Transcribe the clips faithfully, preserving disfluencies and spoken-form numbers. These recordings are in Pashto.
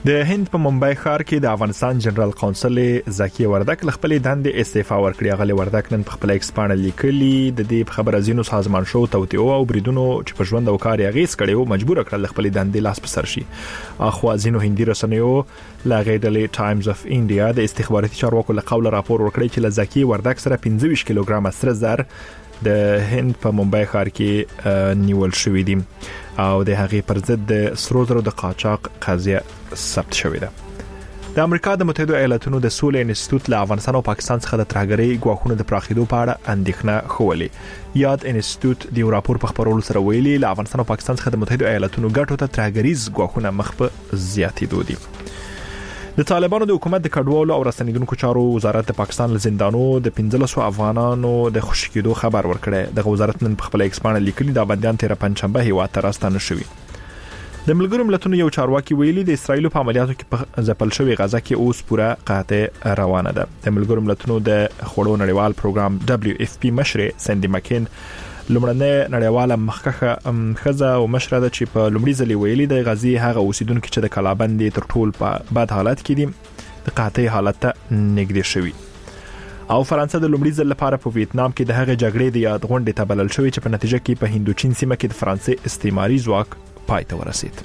د هند په ممبئی ښار کې د افغانستان جنرال قونسل زکی وردک خپل دندې استعفا ورکړي. غلي وردک نن په خپل ایکس پاڼه لیکلي د دې خبر ازینو سازمان شو توتیو او بریدونو چې په ژوند او کار یې غیس کړي او مجبور کړل خپل دندې لاس په سر شي. اخو ازینو هندي رسنیو لا غیډلې ټایمز اف انډیا د استخباراتي چارواکو له قوله راپور ورکړي چې لزکی وردک سره پنځه ویشت کیلوګرام سره زر د هند په ممبئی ښار کې نیول شوې دي او د هغې پر ضد د سرو زرو د قاچاق قضیه ثبت شوې ده. د امریکا د متحده ایالاتونو د سولې انسټیټیوټ له افغانستان او پاکستان څخه د ترهګرۍ ګواښونو د پراخېدو په اړه اندېښنه خولې. یاد انسټیټیوټ د راپور په خبرولو سره ویلي له افغانستان او پاکستان څخه د متحده ایالاتونو ګټو ته ترهګریز ګواښونه مخ په زیاتېدو دي. د طالبانو د حکومت د کډوالو او راستنیدونکو چارو وزارت د پاکستان له زندانو د پنځلس افغانانو د خوشی کېدو خبر ورکړی. د وزارت نن په خپل ایکس پاڼه لیکلي دا بندیان تیر پنځشنبه هیواد ته راستنه شوي. د ملګرو ملتونو یو چارواکي ویلي د اسرایل په عملیاتو کې په ځپل شوی غزا کې اوس پوره قاطع روانه ده. د ملګرو ملتونو د خوړو نړیوال پروګرام دبليو اف پی مشر سندي مکین لومړنۍ نړیواله مخکخه خزه او مشره ده چې په لومړي ځل ویلي د غزي هغه اوسیدونکو چې د کلابندې تر ټول په بد حالت کې دي د قاطع حالت ته نږدې شوي. او فرانسه د لومړي ځل لپاره په ویتنام کې د هغه جګړې د یاد غونډې ته بلل شوی چې په نتیجه کې په هندوچین سیمه کې د فرانسې استعماري ځواک پای ته ورسید.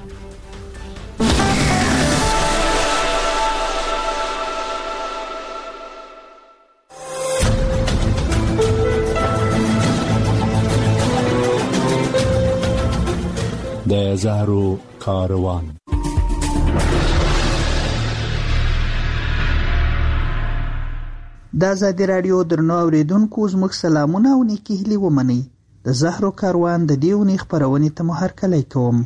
د زهرو کاروان. د آزادي رادیو درنو اوریدونکو زموږ سلامونه او نیکی هیلې ومنئ. د زهرو کاروان د دې اونۍ خپرونې ته مو هرکلی کوم.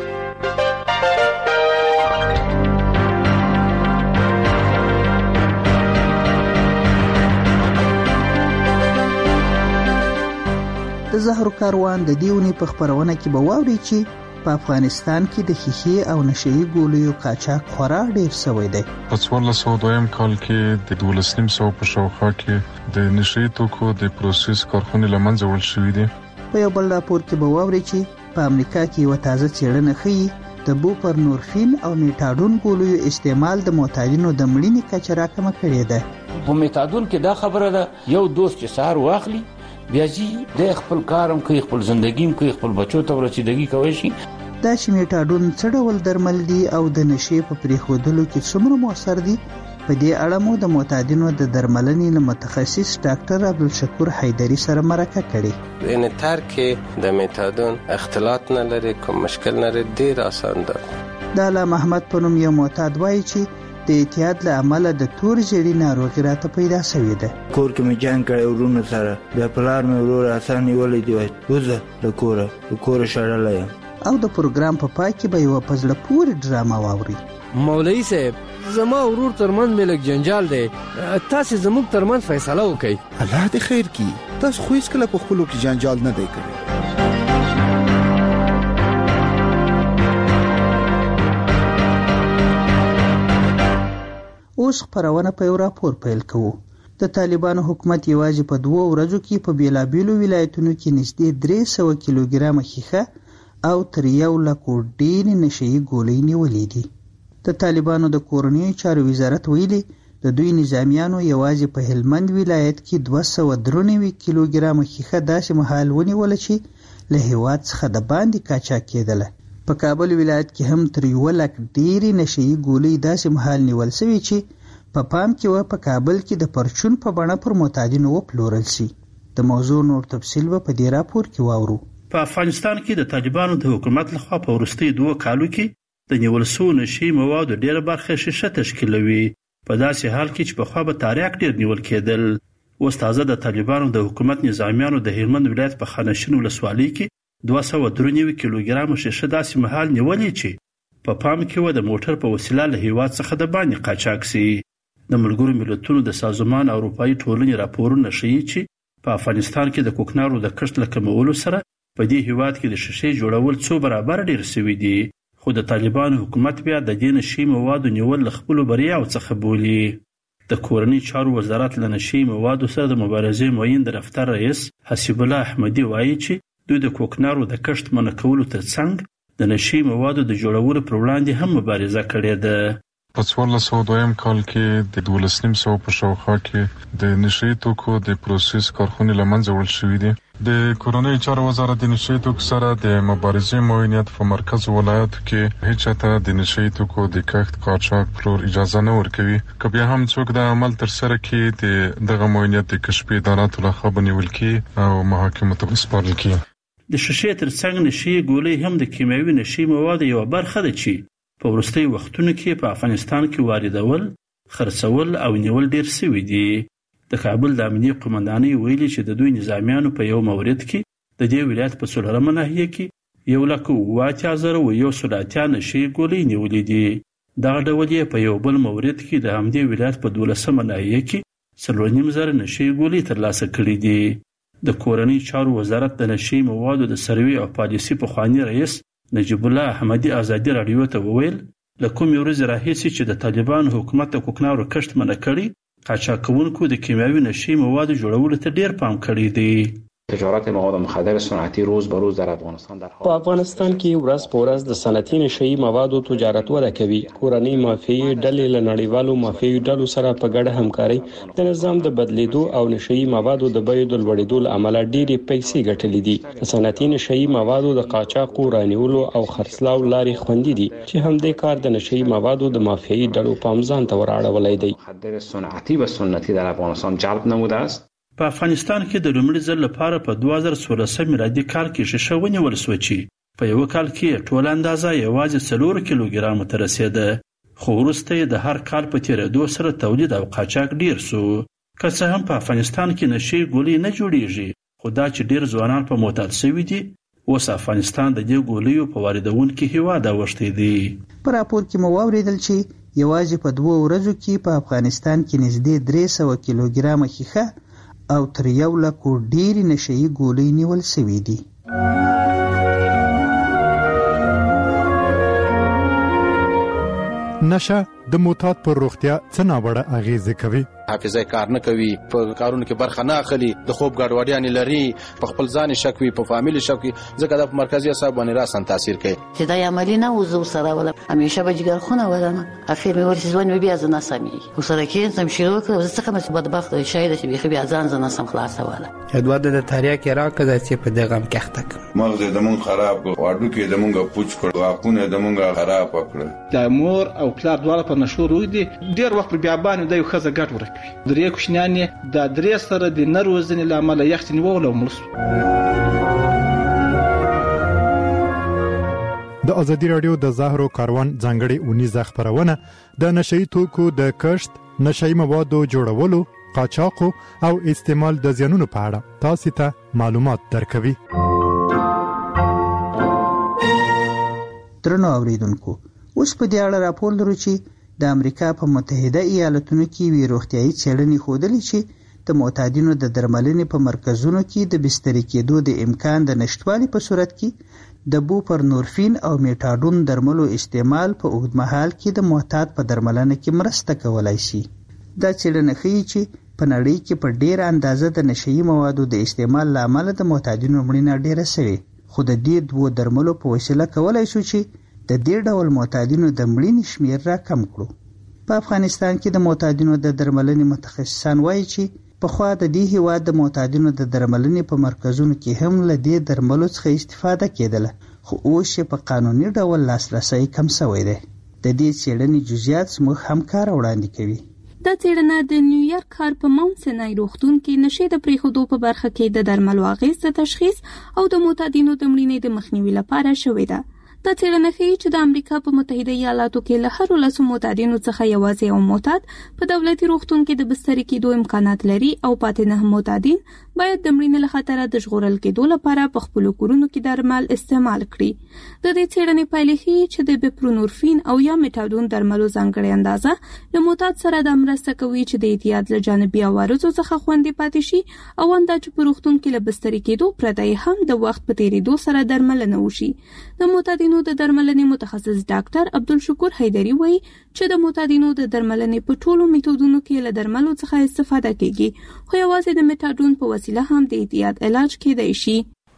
د زهرو کاروان د دې اونۍ په خپرونه کې به واورئ چې په افغانستان کې د ښیښې او نشهیي ګولیو قاچاق خورا ډیر شوی دی. په څوارلس سوه دویم کال کې د دولس نیم سوه په شاوخوا کې د نشهیي توکو د پروسس کارخونې له منځه وړل شوي دي. په یو بل راپور کې به واورئ چې په امریکا کې یوه تازه څېړنه ښیي د بوپرنورفین او میټاډون ګولیو استعمال د معتادینو د مړینې کچه راکمه کړې ده. په میټاډون کې دا خبره ده یو دوست چې سهار واخلي بیا ځي د خپل کارم کوي خپل ژوندګیم کوي خپل بچو ته ورسیدګي کوي شي. دا چې میټاډون څه ډول درمل دي او د نشې په پرېښودلو کې څومره مؤثر دي په دې اړه مو د معتادینو د درملنې له متخصص ډاکټر عبدالشکور حیدري سره مرکه کړې. ان ترک د میټاډون اختلاط نه لري کوم مشکل نه لري ډیر آسان ده. د علامه محمد په نوم یو معتاد وایي چې د اعتیاد له امله د تور ژیړي ناروغي راته پیدا شوې ده. کور کې مې جنګ کړی ورونو سره بیا پلار مې ورور آسان نیولی دی وځه له کوره له کوره شړلی یم. او د پروګرام په پای کې به یوه په زړه پورې ډرامه واورئ. مولوي صاحب زما ورور ترمنځ مې لږ جنجال دی تاسې زموږ ترمنځ فیصله وکړئ. الله دې خیر کړي. تاسو خو هېڅکله په خپلو کې جنجال نه دی کړی. اوس خپرونه په یو راپور پیل کوو. د طالبانو حکومت یوازې په دوه ورځو کې په بیلابیلو ولایتونو کې نږدې درې سوه کیلوګرامه ښیښه او تر یو لکو ډېرې نشهیي ګولۍ نیولې دي. د طالبانو د کورنیو چارو وزارت ویلي د دوی نظامیانو یوازې په هلمند ولایت کې دوه سوه درې نوي کیلوګرامه ښیښه داسې مهال ونیوله چې له هېواد څخه د باندې قاچاق کېدله. په کابل ولایت کې هم تر یو لک ډېرې نشهیي ګولۍ داسې مهال نیول شوي چې په پام کې و په کابل کې د پرچون په بڼه پر معتادینو وپلورل شي. د موضوع نور تفصیل به په دې راپور کې واورو. په افغانستان کې د طالبانو د حکومت لخوا په وروستیو دوه کالو کې د نیول شوو نشهیي موادو ډېره برخه ښیښه تشکیلوي. په داسې حال کې چې پخوا به تریاک ډېر نیول کېدل. اوس تازه د طالبانو د حکومت نظامیانو د هلمند ولایت په خانشین ولسوالۍ کې دوه سوه درې نوي کیلوګرامه ښیښه داسې مهال نیولې چې په پام کې و د موټر په وسیله له هېواد څخه د باندې قاچاق شي. د ملګرو ملتونو د سازمان اروپایي ټولنې راپورونه ښیي چې په افغانستان کې د کوکنارو د کښت له کمولو سره په دې هېواد کې د ښیښې جوړول څو برابر ډېر شوي دي. خو د طالبانو حکومت بیا د دې نشهیي موادو نیول له خپلو بریاوو څخه بولي. د کورني چارو وزارت له نشهیي موادو سره د مبارزې معین د دفتر رئیس حسیب الله احمدي وایي چې دوی د کوکنارو د کښت منع کولو ترڅنګ د نشي موادو د جوړولو پر وړاندې هم مبارزه کړې ده. په څوارلس سوه دویم کال کې د دولس نیم سوه په شاوخوا کې د نشي توکو د پروسس کارخونې له منځه وړل شوي دي. د کورنۍ چارو وزارت د نشي توکو سره د مبارزې معاونیت په مرکز ولایتو کې هیڅ چاته د نشي توکو د کښت قاچاق پلور اجازه نه ورکوي. که بیا هم څوک د عمل تر سره کې د دغه معاونیت د کشفي اداراتو لخوا بنیول کی او محاکمو ته وسپارل کی. د شیشې ترڅنګ نشي ګولۍ هم د کیمیاوي نشي موادو یو برخه ده چې په وروستي وختونو کې په افغانستان کې واردول، خرڅول او نیول ډیر شوي دي. د کابل د امنیه قومندانۍ ویلي چې د دوی نظامیانو په یو مورد کې د دې ولایت په څلورمه ناحیه کې یو لک اووه اتیا زره و یو سل اتیا نشي ګولۍ نیولې دي. دغه ډول یې په یو بل مورد کې د همدې ولایت په دولسمه ناحیه کې څلور نیم زره نشي ګولۍ ترلاسه کړي دي. د کورنۍ چارو وزارت د نشي موادو د سروې او پالیسي پخوانی رئیس نجیب الله احمدي ازادي راډیو ته وویل له کومې ورځې راهیسې چې د طالبانو حکومت د کوکنارو کښت منع کړی، قاچاقونکو د کیمیاوي نشي موادو جوړولو ته ډیر پام کړی دی. تجارت مواد مخدر صنعتی روز به روز در افغانستان در حال په افغانستان کې ورځ په ورځ د صنعتي نشي موادو تجارت وده کوي. کورنۍ مافیایي ډلې له نړیوالو مافیایي ډلو سره په ګډه همکاري د نظام د بدلیدو او نشي موادو د بیو د لوړېدو له امله ډېرې پیسې ګټلې دي. د صنعتي نشي موادو د قاچاق رانیولو او خرڅلاو لارې خوندي دي چې همدې کار د نشي موادو د مافیایي ډلو پام ځان ته وراړولی دی. مخدر صنعتی و سنتی در افغانستان جلب نموده است. په افغانستان کې د لومړي ځل لپاره په دوه زره څوارلس میلادي کال کې شیشه ونیول شوه چې په یو کال کې ټول اندازه یوازې څلور کیلوګرام ته رسیده. خو وروسته د هر کال په تیریدو سره تولید او قاچاق ډیر سو. که څه هم په افغانستان کې نشي ګولۍ نه جوړیږي، خو دا چې ډیر ځوانان په معتاد شوي دي، اوس افغانستان د دې ګولیو په واردونکو هیواد اوښتی دی. په راپور کې مو واوریدل چې یوازې په دوه ورځو کې په افغانستان کې نږدې درې سوه کیلوګرامه ښیښه او تر یو لکو ډېرې نشهیي ګولۍ نیول شوي دي. نشه د معتاد پر روغتیا څه ناوړه اغیزې کوي. حافظه کار نه کوي، په کارونو کې برخه نه اخلي، د خوب ګډوډیانې لري، په خپل ځان شک وي، په فامیل شک وي، ځکه دا په مرکزي اعصاب باندې راسن تاثیر کوي. چې دا عملی نه وزو سره ولا همیشه به جګر خونه ودانه اخر مې ورسې ځوان بیا ځنه سمي وسره کې سم شروع کړ زه څنګه مې بدبخت شاید چې بیا بیا ځان ځنه سم خلاصه ولا ادوار د تاریخ کې راکړه چې په دغه هم کېختک مغز د مون خراب کړ، واډو کې د مونږه پوچ کړ، واپونه د مونږه خراب کړ. د مور او پلار دواړه په نشو روي دي، ډیر وخت بیا باندې د یو خزه ګټ ورکوي. درې کوشنیان د درې سره د نروزنې لامل یخت نیول او ملس. د ازادي رادیو د زهرو کاروان ځانګړي اونیزه خبرونه د نشئی توکو د کښت، نشئی موادو جوړولو، قاچاق او استعمال د زیانونو په اړه تاسو ته معلومات درکوي. درنو اوریدونکو، اوس په دې اړه راپور لرو چې د امریکا په متحده ایالاتونو کې وی روغتیايي څېړنې ښودلې چې د معتادینو د درملنې په مرکزونو کې د بستري کېدو د امکان د نشټوالي په صورت کې د بوپرنورفین او میټاډون درملو استعمال په اوږدمهال کې د معتاد په درملنه کې مرسته کولای شي. دا څېړنه ښیي چې په نړۍ کې په ډېره اندازه د نشهیي موادو د استعمال له امله د معتادینو مړینه ډېره شوې، خو د دې دوو درملو په وسیله کولای شو چې د دې ډول معتادینو د مړینې شمېر را کم کړو. په افغانستان کې د معتادینو د درملنې متخصصان وایي چې پخوا د دې هیواد د معتادینو د درملنې په مرکزونو کې هم له دې درملو څخه استفاده کېدله، خو اوس یې په قانوني ډول لاسرسی کم شوی دی. د دې څېړنې جزئیات زموږ همکار وړاندې کوي. دا څېړنه د نیویارک ښار په ماونټ سینای روغتون کې نشې د پرېښودو په برخه کې د درملو اغېز د تشخیص او د معتادینو د مړینې د مخنیوي لپاره شوې ده. دا څېړنه ښیي چې د امریکا په متحده ایالاتو کې له هرو لسو معتادینو څخه یوازې یو معتاد په دولتي روغتون کې د بستري کېدو امکانات لري او پاتې نه معتادین باید د مړینې له خطره د ژغورل کېدو لپاره په خپلو کورونو کې درمل استعمال کړي. د دې څېړنې پایلې ښیي چې د بپرونورفین او یا میټاډون درملو ځانګړې اندازه له معتاد سره د مرسته کوي چې د اعتیاد له جانبي عوارضو څخه خوندي پاتې شي او اندا چې په روغتون کې له بستري کېدو پرته هم د وخت په تېرېدو سره درملنه وشي. د معتادینو د درملنې متخصص ډاکټر عبدالشکور حیدری وایي چې د معتادینو د درملنې په ټولو میتودونو کې له درملو څخه استفاده کیږي، خو یوازې د میټاډون په وسیله هم د اعتیاد علاج کېدای شي.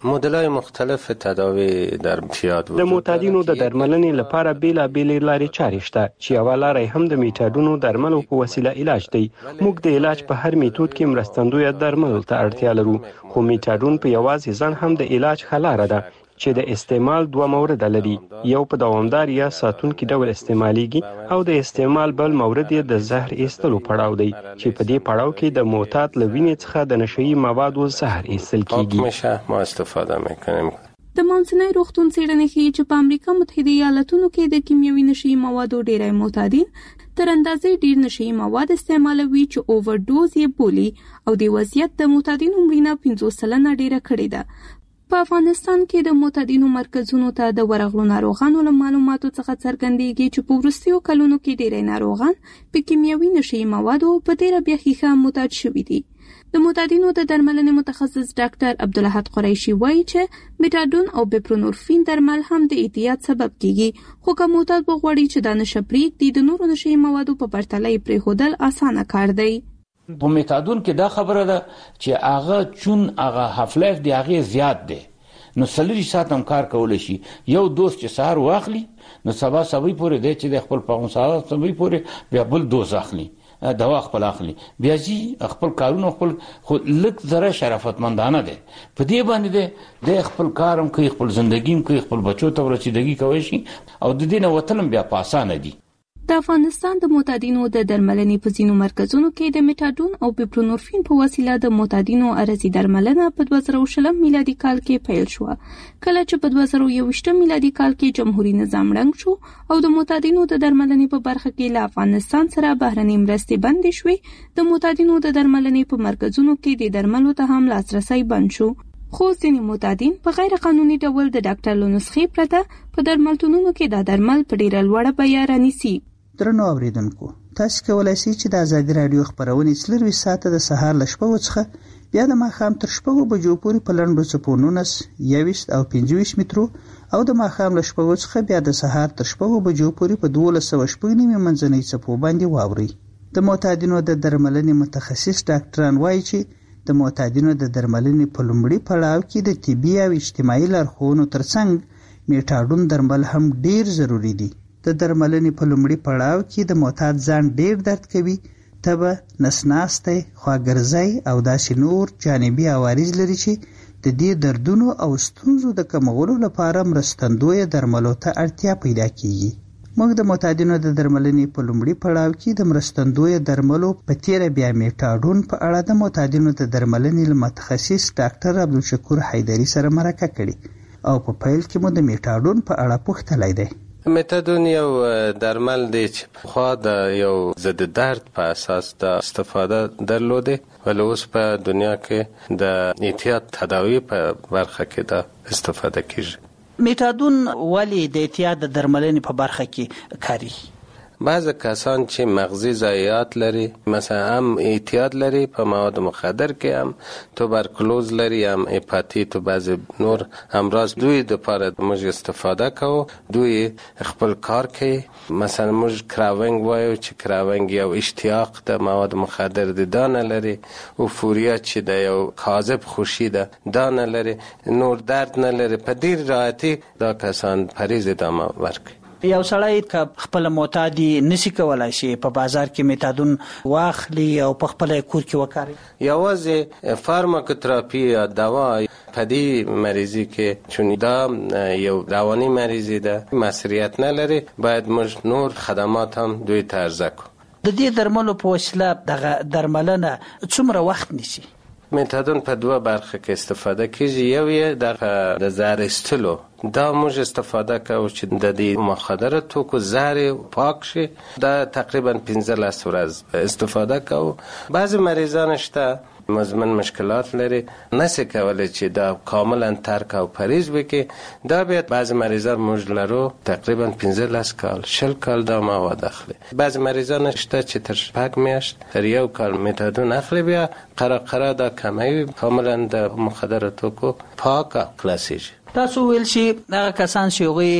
مدل‌های مختلف تداوی در پیاد وجود د معتادینو د درملنې لپاره بیلابېلې لارې چارې شته چې یوه لاره هم د میټادونو درملو په وسیله علاج دی. موږ د علاج په هر میتود کې مرستندویه درملو ته اړتیا لرو، خو میټادون په یوازې ځان هم د علاج ښه لاره ده چې د استعمال دوه مورد لري. یو په دوامدار یا ساتونکي ډول استعمالیږي او د استعمال بل مورد یې د زهر ایستلو پړاو دی چې په دې پړاو کې د معتاد له وینې څخه د نشهیي موادو زهر ایستل کیږي. ما استفاده میکنیم. د مانسنای روغتون څېړنې ښیي چې په امریکا متحده ایالاتونو کې د کیمیاوي نشهیي موادو ډیری معتادین تر اندازې ډیر نشهیي مواد استعمالوي چې اوورډوز یې بولي او د وضعیت د معتادینو مړینه پنځوس سلنه ډیره کړې ده. په افغانستان کې د معتادینو مرکزونو ته د ورغلو ناروغانو له معلوماتو څخه څرګندېږي چې په وروستیو کلونو کې ډېری ناروغان په کیمیاوي نشهیي موادو په ډېره بیخي معتاد شوي دي. د معتادینو د درملنې متخصص ډاکټر عبدالاحد قریشي وایي چې میټادون او بپرونورفین درمل هم د اعتیاد سبب کیږي، خو که معتاد وغواړي چې دا نشه پرېږدي د نورو نشهیي موادو په پرتله یې پرېښودل اسانه کار دی. په میتادون کې دا خبره ده چې هغه چون هغه هاف لایف دی هغه زیات دی، نو څلور ساعت هم کار کولی شي. یو دوز چې سهار واخلي نو سبا سبا پورې دی چې د خپل پغون سهار سبا پورې بیا بل دوز اخلي، دوا خپل اخلي، بیا جی خپل کارونه خپل خو لک ذره شرافتمندانه دی. په دې باندې دی د خپل کارم کوي، خپل زندگیم کوي، خپل بچو ته ورسیدګي کوي شي او د دې نه وتلم بیا په اسانه دی. د افغانستان د معتادینو د درملنې په ځینو مرکزونو کې د میټادون او بپرونورفین په وسیله د معتادینو عرضي درملنه په دوه زره شل میلادي کال کې پیل شو، کله چې په دوه زره یوویشت میلادي کال کې جمهوریت نظام ړنګ شو او د معتادینو د درملنې په برخه کې له افغانستان سره بهرنۍ مرستې بندې شوې. د معتادینو د درملنې په مرکزونو کې د درملو ته هم لاسرسی بند شو، خو ځینې معتادین په غیر قانوني ډول د ډاکټر له نسخې پرته په درملتونونو کې دا درمل په ډیره لوړه بیه رانیسي. درنو اوریدونکو، تاسو کولای شئ چې د ازادي رادیو خبرونه څلور ساعته د سهار له شپږو څخه بیا د ماښام تر شپږو بجو پورې په لنډو څپو نولس، یوویشت او پنځه ویشت مترو او د ماښام له شپږو څخه بیا د سهار تر شپږو بجو پورې په دولس سوه شپږ نیمې منځنۍ څپو باندې واورئ. د معتادینو د درملنې متخصص ډاکټران وایي چې د معتادینو د درملنې په لومړي پړاو کې د طبي او اجتماعي لارښوونو ترڅنګ میټادون درمل هم ډیر ضروری دي. د درملنې په لومړي پړاو کې د معتاد ځان ډیر درد کوي، تبه، نسناستی، خواګرځی او داسې نور جانبي عوارض لري چې د دې دردونو او ستونزو د کمولو لپاره مرستندویه درملو ته اړتیا پیدا کیږي. موږ د معتادینو د درملنې په لومړي پړاو کې د مرستندویه درملو په تیره بیا میټادون په اړه د معتادینو د درملنې له متخصص ډاکټر عبدالشکور حیدري سره مرکه کړې او په پیل کې مو د میټادون په اړه پوښتلی دی. میتادون یو درمل دی چې خو د یو ضد درد په اساس د استفاده درلوده، ولی اوس په دنیا کې د اعتیاد تداوی په برخه کې د استفاده کیږي. میټادون ولی د اعتیاد د درملنې په برخه کې کاری؟ بعض کسان چې مغزی ضایعات لري، مثلا هم اعتیاد لري په مواد مخدر کې، هم توبرکلوز لري، هم هپاتیت و بعض نور امراض، دوی د پاره موږ استفاده کوو، دوی خپل کار کوي. مثلا موږ کراونګ وایو چې کراونګ یو اشتیاق د مواد مخدر د دانه لري، او فوریا چې د یو کاذب خوشی ده دانه لري، نور درد نه لري. په ډیر راحتي دا کسان پریز ادامه ورکوي. یو سړی که خپل معتادی نسی کولای شي په بازار کې میټادون واخلي او په خپل کور کې وکاري. یوازې فارماکوتراپي یا دوا په دې مریضي کې چون دا یو رواني مریضي ده، مسؤلیت نه لري، باید موږ نور خدمات هم دوی ته عرضه کړو. د دې درملو په وسیله دغه درملنه څومره وخت نیسي؟ میتادون په دوه برخه کې استفاده کیږي. یو یې د زهر ایستلو، دا موږ استفاده کوو چې د دې مخدر توکو زهر پاک شي، دا تقریبا پنځلس ورځ استفاده کوو. بعضی مریضان شته مزمن مشکلات لري، نسی کولی چې دا کاملا ترک او پریز وکړي، دا بیا بعضی مریضان موږ لرو تقریبا پنځلس کال شل کال دا مواد اخلي. بعضی مریضان شته چې تر شپږ میاشت تر یو کال میتادون اخلي، بیا قره قره دا کمی کاملا د مخدر توکو پاک او خلاصیږي. تاسو ویل شي هغه کسان چې هغوی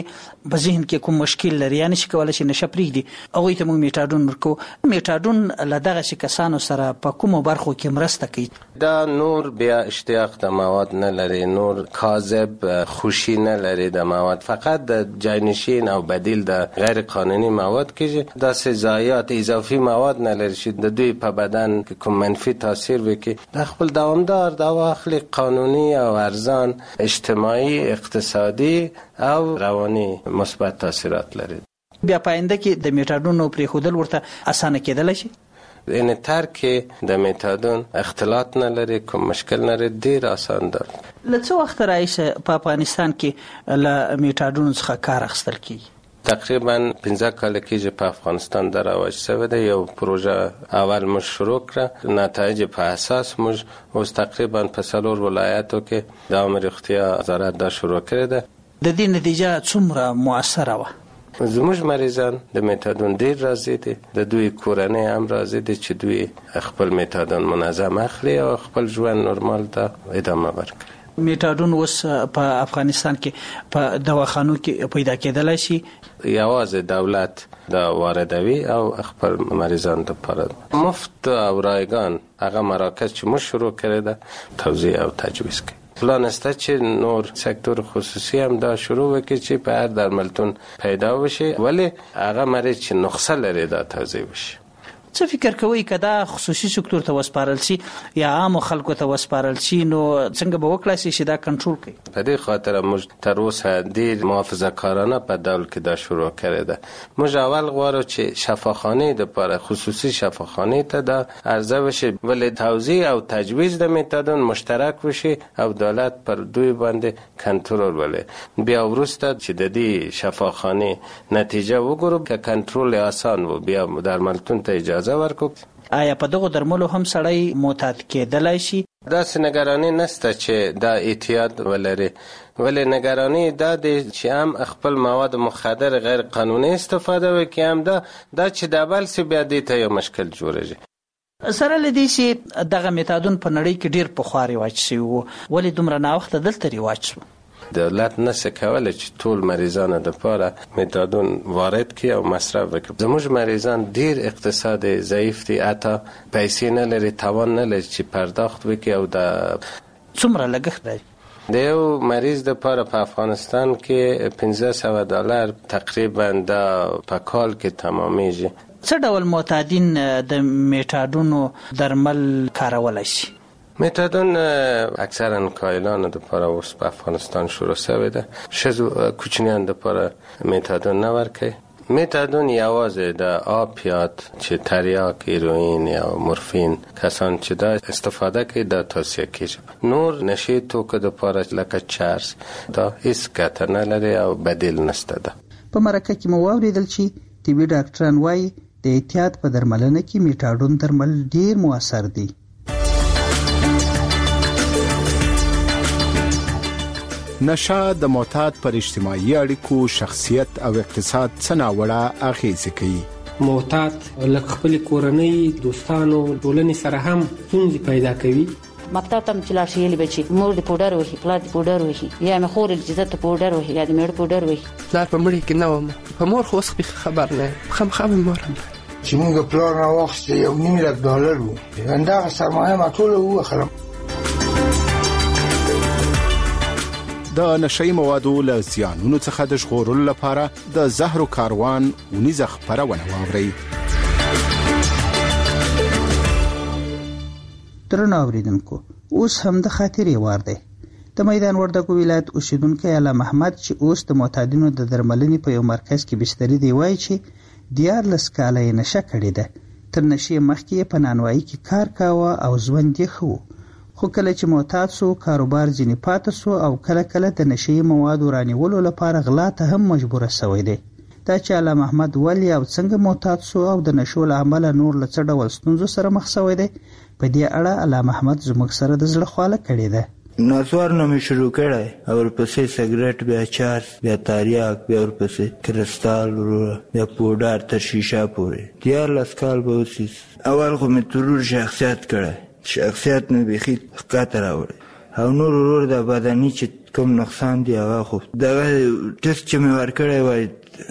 په ذهن کې کوم مشکل لري یعنی چې کولای شي نشه پرېږدي هغوی ته موږ میټاډون ورکو. میټاډون له دغسې کسانو سره په کومو برخو کې مرسته کوي؟ دا نور بیا اشتیاق د مواد نه لري، نور کاذب خوشی نه لري د مواد، فقط د جاینشین او بدیل د غیر قانوني مواد کېږي. داسې ضایعات اضافي مواد نه لري چې د دوی په بدن کوم منفي تاثیر وکړي. د خپل دوامدار دا واخلي قانوني او ارزان اجتماعي اقتصادي او رواني مثبت تاثیرات لري. بیا په آینده کې د میټاډون پرېښودل ورته اسانه کېدلی شي؟ این ترک د میټاډون اختلاط نه لري، کوم مشکل نه لري، ډیر آسان ده. له څه وخت راهیسې په افغانستان کې له میټاډون څخه کار اخیستل کېږي؟ تقریبا پنځه کال کېږي په افغانستان د رواج شوی ده. یو پروژه اول موږ شروع کړه، نتایج په اساس موږ اوس تقریبا په څلور ولایاتو کې د عامه روغتیا وزارت دا شروع کړې ده. د دې نتیجه څومره مؤثره وه؟ زموږ مریضان د میټاډون ډیر راضي دي، د دوی کورنۍ هم راضي دي چې دوی خپل میټاډون منظم اخلي او خپل ژوند نورمال ته ادامه ورکړي. میټاډون اوس په افغانستان کې په دواخانو کې پیدا کېدلی شي؟ یوازې دولت دا واردوي او خپل مریضان لپاره مفت او رایگان هغه مراکز چې موږ شروع کړی ده توزیع او تجویز کوي. پلان است چې نور سکتور خصوصی هم دا شروع وکړي چې په هر درملتون پیدا وشي، ولی هغه مریض چې نسخه لري دا توزیع وشي. څه فکر کوئ که دا خصوصي سکتور ته وسپارل شي یا عامو خلکو ته وسپارل شي نو څنګه به وکړای شي چې دا کنټرول کړي؟ په دې خاطر موږ تر اوسه ډېر محافظه کارانه په ډول کې دا شروع کړې ده. موږ اول غواړو چې شفاخانې دپاره خصوصي شفاخانې ته دا عرضه وشي، ولی توزیع او تجویز د میټاډون مشترک وشي او دولت پر دوی باندې کنټرول ولري. بیا وروسته چې د دې شفاخانې نتیجه وګورو که کنټرول آسان و بیا درملتون ته اجازه ورکو. آیا په دغه درملو هم سړی معتاد کېدلی شي؟ داسې نگرانی نسته چې دا اعتیاد ولري، ولی نگرانی دا دی چې هم خپل مواد مخدر غیر قانوني استفاده وکړي، هم دا دا چې د بل څه بیا دې ته یو مشکل جوړېږي. سره له دې چې دغه میټاډون په نړۍ کې ډېر پخوا رواج شوی و، ولې دومره ناوخته دلته رواج شو؟ دولت نسه کوله چې ټول مریضانو لپاره میټاډون وارد کړي او مصرف وکړي. زموږ مریضان ډیر اقتصاد ضعیف دي، حتی پیسې نه لري، توان نه لري چې پرداخت وکړي. او دا څومره لګښت دی؟ د یو مریض لپاره په افغانستان کې پنځه سوه ډالر تقریبا دا په کال کې تمامیږي. څه ډول معتادین د میټاډون درمل کارولای شي؟ میټاډون اکثرا کایلانو لپاره اوس په افغانستان شروع شوی ده. ښځو کوچنیانو لپاره میټاډون نه ورکوي. میټاډون یوازې د آپیات چې تریاک، هیروئین یا مورفین کسان چې دا استفاده کوي دا توصیه کیږي. نور نشي توکو لپاره لکه چرس دا هیڅ ګټه نه لري او بدیل نشته ده. په مرکه کې مو واوریدل چې طبي ډاکټران وایي د احتیاط په درملنه کې میټاډون درمل ډیر موثر دي. نشه د معتاد پر اجتماعي اړیکو، شخصیت او اقتصاد څه ناوړه اغیزې کوي. معتاد لکه خپل کورنۍ، دوستانو، ټولنې سره هم ستونزې پیدا کوي. مکتب ته چې لاړ شي یې به چې مور د پوډر وهي، پلار د پوډر وهي، یا مې خور چې زه ته پوډر وهي یا د مېړه پوډر وهي. پلار په مړي کې نه وم، په مور خو اوس خبر نه یم، خامخا مې مور هم چې موږ پلار نه واخیسته یو نیم لک ډالر و، همدغه سرمایه ما ټوله ووخلم. د نشئی موادو له زیانونو څخه د ژغورلو لپاره د زهرو کاروان ونیزه خپرونه واورئ. درنو اوریدونکو، اوس هم د خاطرې وار دی. د میدان وردګو ولایت اوسیدونکی علامه احمد چې اوس د معتادینو د درملنې په یو مرکز کې بستري دی وایي چې دیارلس کاله یې نشه کړې ده. تر نشې مخکې یې په نانوایي کې کار کاوه او ژوند یې ښه و، خو کله چې معتاد سو کاروبار ځینې پاته سو او کله کله د نشهیي موادو رانیولو لپاره غلا ته هم مجبوره سوی دی. دا چې علامه احمد ولې او څنګه معتاد سو او د نشو له امله نور له څه ډول ستونزو سره مخ سوی دی، په دې اړه علامه احمد زموږ سره د زړه خواله کړې ده. نسوار نه مې شروع کړی او ورپسې سګرټ، بیا چارس، بیا تاریاک، بیا ورپسې کرسټال، بیا پوډر تر شیشه پورې. دیارلس کال به اوسیس. اول خو مې ترور شخصیت کړی، شخصیت مې بیخي ښکته راوړی او نور ورور د بدني چې کوم نقصان دی هغه خو دغه ټیسټ چې مې ورکړی وای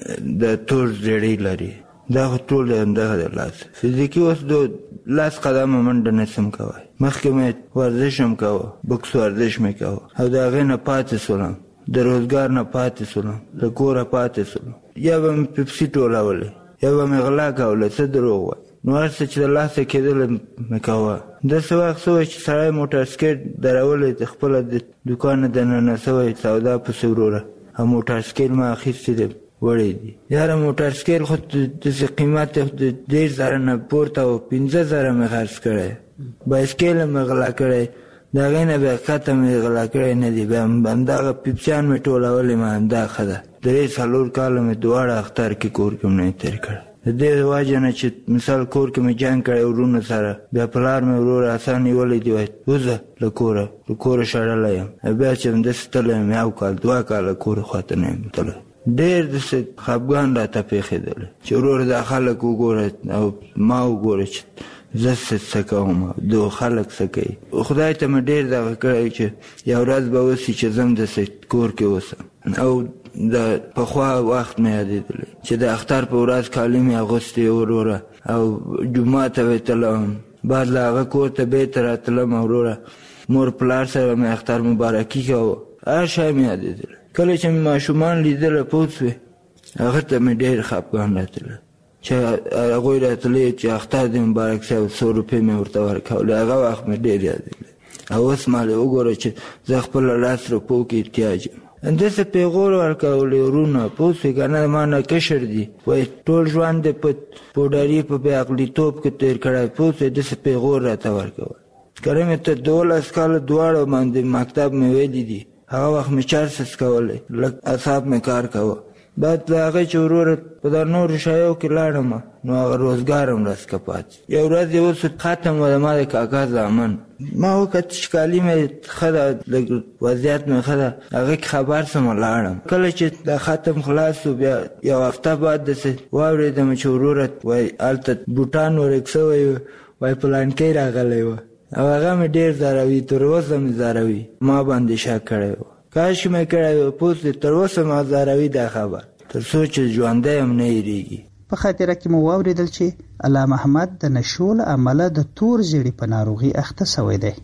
د تور زیړی لري دا خو ټول دغه د لاس فزیکي اوس د لاس قدمه منډه نسم کوی مخکې مې ورزش هم کوه بکس ورزش مې کوه او د هغې نه پاتې سولم د روزګار نه پاتې سولم د کوره پاتې سولم یا به مې پیپسي ټولولی یا به مې غلا کوله څه دروغ وای نو هر څه چې د لاسه کېدله مې کوه داسې وخت سوی چې سړی موټر سکیټ درولی د خپله د دوکانه دننه سوی سودا پسې وروره او موټر سکیټ ما اخیستی دی وړی دي یاره موټر سکیټ خو داسې قیمت د دېرش زره نه پورته و پنځه زره مې خرڅ کړی بایسکل مې غلا کړی د هغې نه بیا کته مې غلا کړی نه دي بیا همدغه پیپسیان مې ټولولې ما همدا ښه ده درې څلور کاله مې دواړه اختر کې کور کې مې تېر کړی د دې وجه نه چې مثال کور کې مې جنګ کړی ورونو سره بیا پلار مې ورور اسان نیولی دی وایي وځه له کوره له کوره شړلی یم بیا چې همداسې تللی یم یو کال دوه کاله کور خواته نه یم تللی ډېر داسې خفګان راته پېښېدلی چې ورور دا خلک وګوره او ما وګوره چې زه څه کوم دو خلک څه کوي خدای ته مې ډېر دغه کړی چې یو ورځ به وسي چې زه هم داسې کور کې اوسم او د پخوا وخت مې یادېدلی چې د اختر په ورځ کالي مې اغوستې وروره او جمعه ته به تلم بعد له هغه کور ته بېرته راتلم وروره مور پلار سره مې اختر مبارکي کوه هر شی مې یادېدلی کله چې مې ماشومان لیدله پوه سوې هغه ته مې ډېر خفګان راتلی چې هغوی راتلی چې اختر دې مبارک شه او څو روپۍ مې ورته ورکولې هغه وخت مې ډېر یادېدلی او اوس مالې وګوره چې زه خپله لاس روپو کې احتیاج یم همداسې پیغور ورکولې ورونه پوه سوې که نه ما نه کشر دي وایي ټول ژوند دې په پوډري په بې عقلیتوب کې تېر کړی پوه سوې داسې پیغور راته ورکول کله مې ته دولس کاله دواړه باندې مکتب مې ویلي دي هغه وخت مې چارسس کولی لږ اعصاب مې کار کوه بعد له هغې چې وروره په دا نورو شیو کې لاړم نو هغه روزګار هم راسکه پاتې یو ورځ یې اوس ختم و د ما د کاکا زامن ما وکتل چې کالي مې ښه ده لږ وضعیت مې ښه ده هغې کې خبر سم لاړم کله چې دا ختم خلاص و بیا یو هفته بعد داسې واورېدم چې وروره وایي هلته بوټان ورک سوی و وایي پلانکۍ راغلی و او هغه مې ډېر زاروي تر اوسه مې زاروي ما باندې شک کړی و کاش مې کړی و پوه سوې تر اوسه ما زاروي دا خبر تر څو چې ژوندی هم نه هېرېږي په خاطره کې مو واورېدل چې علامه احمد د نشو له امله د تور زیړي په ناروغي اخته سوی دی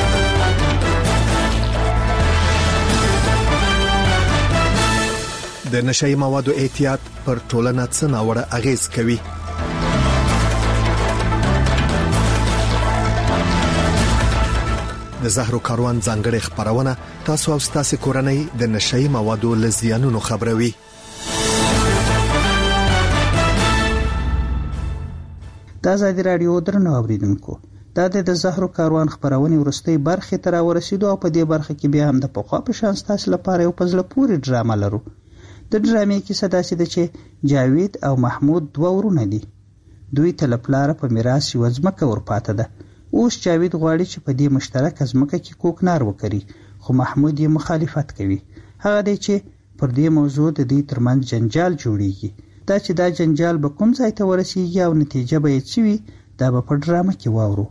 د نشهیي موادو احتیاط پر ټولنه څه ناوړه اغېز کوي د زهرو کاروان ځانګړې خبرونه تاسو او تاسو کورنۍ د نشهیي موادو له زیانونو خبروي دا ازادي راډیو درنو اوریدونکو دا د زهرو کاروان خبرونه ورستۍ برخه تر ورسېدو او په دې برخه کې بیا هم د پخوا په شان تاسو لپاره یو پزله پوری ډرامه لرو د ډرامې کې صدا سي د چې جاوید او محمود دوه ورونه دي دوی تلپلار په میراث یو ځمکه ورپاته ده اوس جاوید غواړي چې په دې مشترک ځمکه کې کوکنار وکړي خو محمود یې مخالفت کوي هغه دی چې پر دې موضوع د دې ترمنځ جنجال جوړیږي دا چې دا جنجال به کوم ځای ته ورسیږي او نتیجه به یې څه وي دا به په ډرامه کې واورو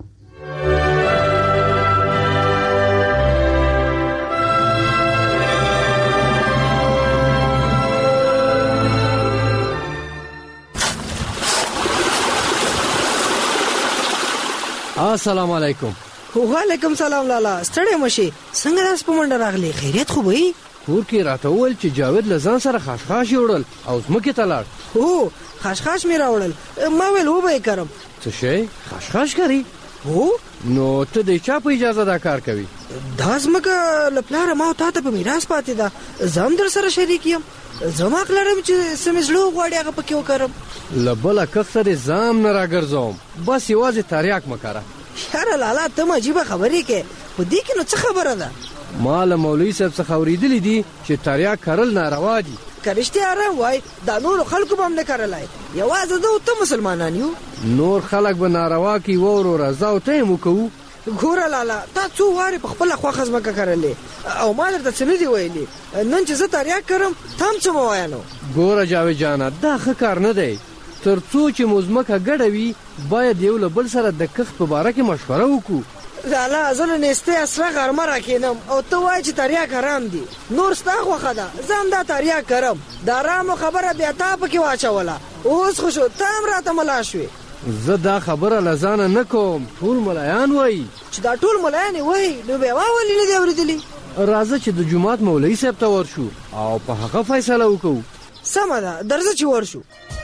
السلام علیکم وعلیکم سلام لالا ستړی مشي څنګه راس په منډه راغلی خیریت خو به کور کې راته وویل چې جاوید له ځان سره خاشخاش وړل او ځمکې ته لاړ هو خاشخاش مې راوړل ما ویل وبه یې کرم څه شی خاشخاش کوي هو نو ته د چا په اجازه دا کار کوي دا ځمکه له پلاره ما او تا ته په میراث پاتې ده زه هم در سره شریک یم زما حق لرم چې څه مې زړه وغواړي هغه پکې وکړم له بله کس سره ځام نه راګرځوم بس یوازې تریاک مه کاره یاره لالا ته م عجیبه خبرې کې په دې کې نو څه خبره ده ما له مولوي صاحب څخه اورېدلي دي چې تریاک کرل ناروا دي که رښتیا رم وای دا نورو خلکو به هم نه کرلی یوازې زه او ته مسلمانان یو نور خلک به ناروا کوي وروره زه او ته یې وکوو ګوره لالا تا څو وارې په خپله خوښه ځمکه کرلې او ما درته څه نه دي ویلي نن چې زه تریاک کرم ته هم څه مه وایه نو ګوره جاوید جانه دا ښه کار نه دی تر څو چې مو ځمکه ګډه وي باید یو له بل سره د کښت په باره کې مشوره وکړو لالا زه نهستی اسره غرمه راکینم او ته وایې چې تریاک حرام دي. نور ستا خوښه ده، زه هم دا تریاک کرم. د حرامو خبره بیا تا پکې واچوله، اوس خو شو ته هم راته ملا شوې. زه دا خبره له ځانه نه کوم، ټول ملایان وایي. چې دا ټول ملایان یې وایي نو بیا ما ولې نه دي اورېدلي؟ راځه چې د جومات مولوي صاحب ته ورشو او په هغه فیصله وکړو. سمه ده، درځه چې ورشو.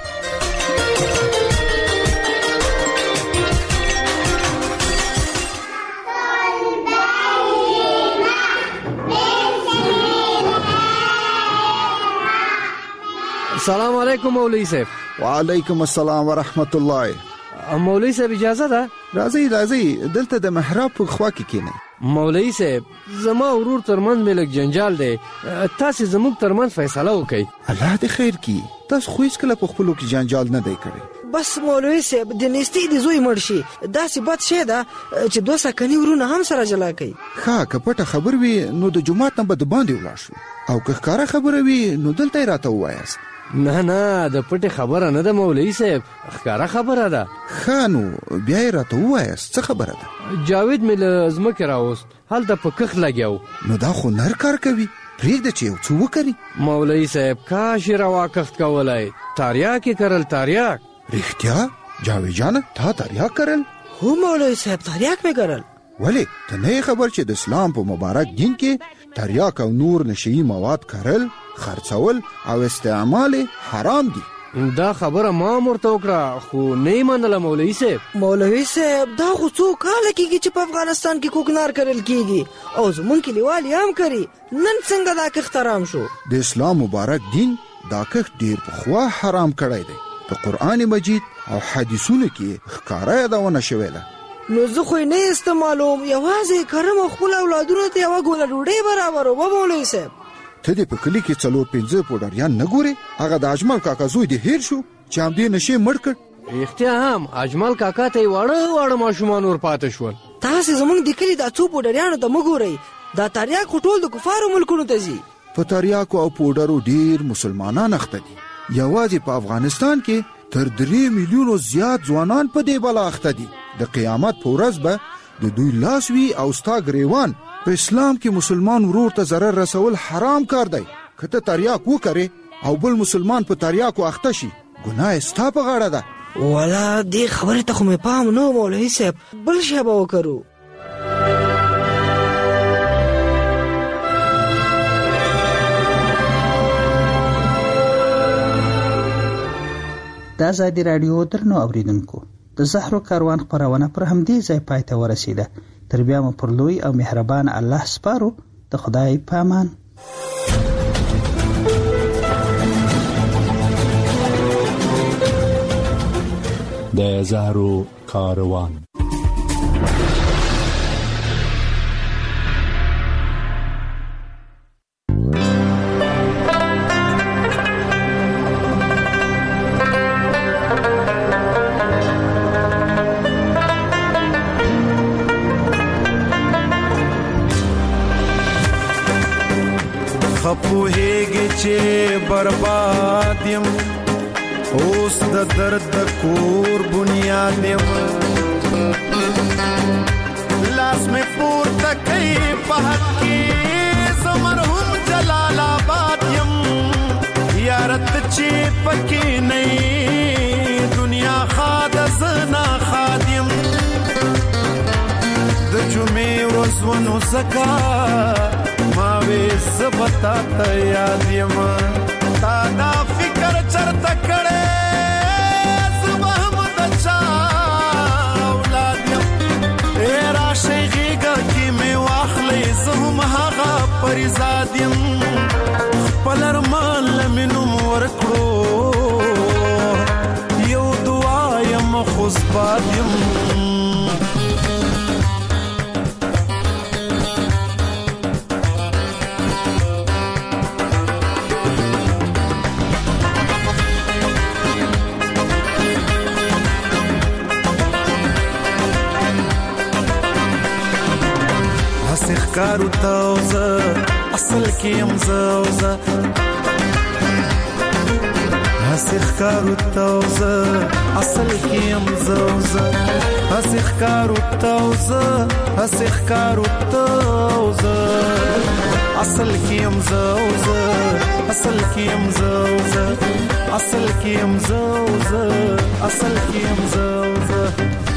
السلام علیکم مولوی صاحب. وعلیکم السلام ورحمت الله. مولوی صاحب اجازه ده؟ راځئ راځئ دلته د محراب په خوا کې کینئ. مولوی صاحب زما ورور ترمن مې لږ جنجال دی، تاسې زموږ ترمن فیصله وکړئ. الله دې خیر کړي. تاسو خو هیڅکله په خپلو کې جنجال نه دی کړی. بس مولوی صاحب د نیستۍ د زوی مړ شي داسې بد شی ده چې دوه سکني ورونه هم سره جلا کوي. ښه که پټه خبر وي نو د جومات نه به د باندې ولاړ شو، او که ښکاره خبره وي نو دلته یې راته ووایاست. نه نه د پټې خبره نه ده مولوی صاحب، ښکاره خبره ده. ښه نو بیا یې راته ووایاست څه خبره ده؟ جاوید مې له ځمکې راوست، هلته په کښ لګیاو. نو دا خو نر کار کوي، پرېږده چې یو څه وکړي. مولوی صاحب کاش یې روا کښت کولی، تاریاک یې کرل. تاریاک؟ رښتیا جاوید جانه تا تاریاک کرل؟ هو مولوی صاحب تاریاک مې کرل. ولې ته نه خبر چې د اسلام په مبارک دین کې تریاک او نور نشئی مواد کرل، خرڅول او استعمال حرام دي؟ دا خبره ما مرته وکړه خو نه منله مولوی صاحب. مولوی صاحب دا خو څو کاله کېږي چې په افغانستان کې کوکنار کرل کېږي او زمونږ کلیوال یې هم کري. نن څنګه دا کښت حرام شو؟ د اسلام مبارک دین دا کښت ډېر پخوا حرام کړی دی. په قرآن مجید او حدیثونو کې ښکاره یادونه شوې ده. نو زه خو نه استعمالوم، یوازې کرم او خپل اولادونو ته یوه ګوله ډوډۍ برابر وه. مولوی صاحب ته دې په کلي کې څلور پنځه پوډریان نه ګورې؟ هغه د اجمل کاکا زوی دې هیر شو چې همدې نشې مړ کړ. رښتیا هم اجمل کاکا ته یې واړه واړه ماشومان ور پاته شول. تاسې زموږ د کلي دا څو پوډریانو ته مه ګورئ، دا تریاک خو ټول د کفارو ملکونو ته ځي. په تریاکو او پوډرو ډېر مسلمانان اخته دي. یوازې په افغانستان کې تر درې میلیونو زیات ځوانان په دې بلا اخته دي. د قیامت په ورځ به د دوی لاس وي او ستا ګریوان. په اسلام کې مسلمان ورور ته ضرر رسول حرام کار دی. که ته تریاک وکړې او بل مسلمان په تریاکو اخته شي ګناه ستا په غاړه ده. والا دې خبرې ته خو مې پام نه و مولوي صاحب، بل شی به وکړو. د ازادي راډیو درنو اوریدونکو، د زهرو کاروان خپرونه پر همدې ځای پای ته ورسیده. تر بیا مو پر لوی او مهربان الله سپارو. د خدای په امان. د زهرو کاروان. خپوهیږي چې برباد یم، اوس د درد د کور بنیاد یم. لاس مې پورته کوي په حق کې زه مرحوم جلال آباد یم. یارت چې پکې نه یې دنیا ښاد زه ناښاد یم. د جمعې ورځ ونو ځکه ما وې زه به تا ته یاد یم. تا دا فکر چرته کړی زه به هم د چا اولاد یم. ای راشئ غېږه کې مې واخلئ زه هم هغه پریزاد یم. خپل ارمان له مې نوم ورکړو یو دعا یم خوزباد یم. کارو تاوزه اصل کې یم زه او زه هسې ښکارو تاوزه اصل کې یم زه او زه هسې ښکارو توزه هسې ښکارو توزه اصل کې يم زوزه اصل کې يم زوزه اصل کې يم زوزه اصل کې يم زوزه